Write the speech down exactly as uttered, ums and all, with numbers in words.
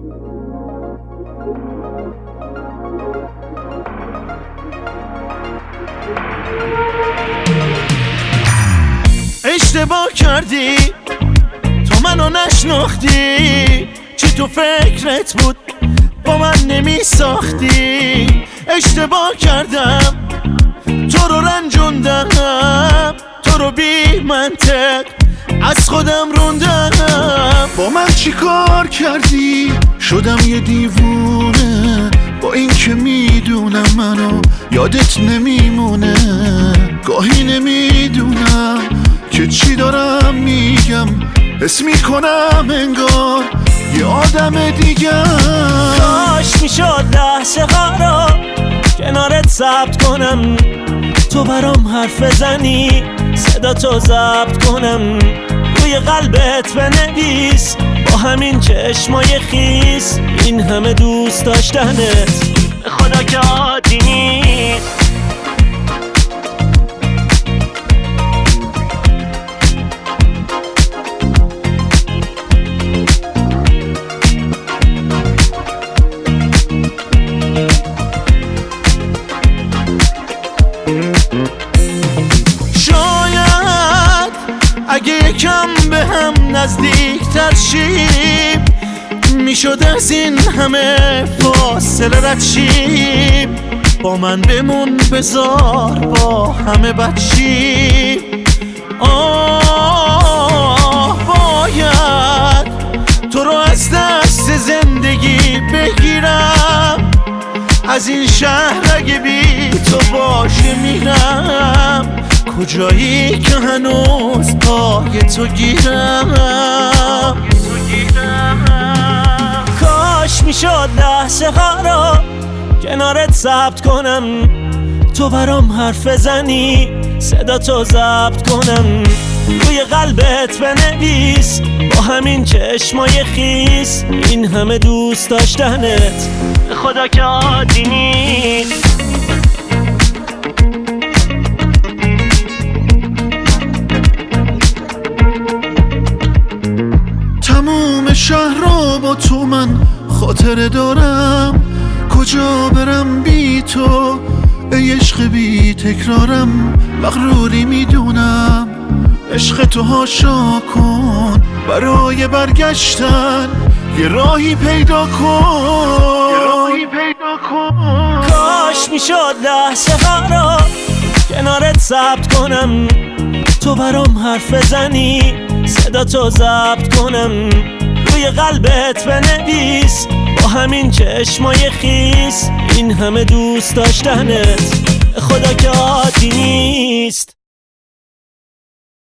اشتباه کردی تو منو نشناختی، چی تو فکرت بود با من نمی ساختی. اشتباه کردم تو رو رنجوندم، تو رو بی منطق از خودم روندم. با من چی کار کردی؟ شدم یه دیوونه، با این که میدونم منو یادت نمیمونه. گاهی نمیدونم که چی دارم میگم، حس میکنم انگار یه آدم دیگم. کاش میشد لحظه ها رو کنارت ثبت کنم، تو برام حرف بزنی صدا تو ضبط کنم، روی قلبت بنویس با همین چشمای خیس این همه دوست داشتنت خدا که عادی نیست. شاید اگه یکم به هم نزدیک تر شیم میشد از این همه فاصله رد شیم. با من بمون بذار با همه بد شیم. آه باید تو رو از دست زندگی بگیرم، از این شهر اگه بی تو باشه میرم. کجایی که هنوز پای تو گیرم. کاش میشد لحظه ها رو کنارت ثبت کنم، تو برام حرف بزنی صدا تو ضبط کنم، روی قلبت بنویس با همین چشمای خیس این همه دوست داشتنت خدا که عادی نیست. تموم شهر رو با تو من خاطره دارم، کجا برم بی تو ای عشق بی تکرارم. مغروری میدونم عشق تو هاشا کن، برای برگشتن یه راهی پیدا کن، یه راهی پیدا کن. کاش میشد لحظه ها رو کنارت ثبت کنم، تو برام حرف بزنی صدا تو ضبط کنم، روی قلبت بنویس با همین چشمای خیس این همه دوست داشتنت خدا که عادی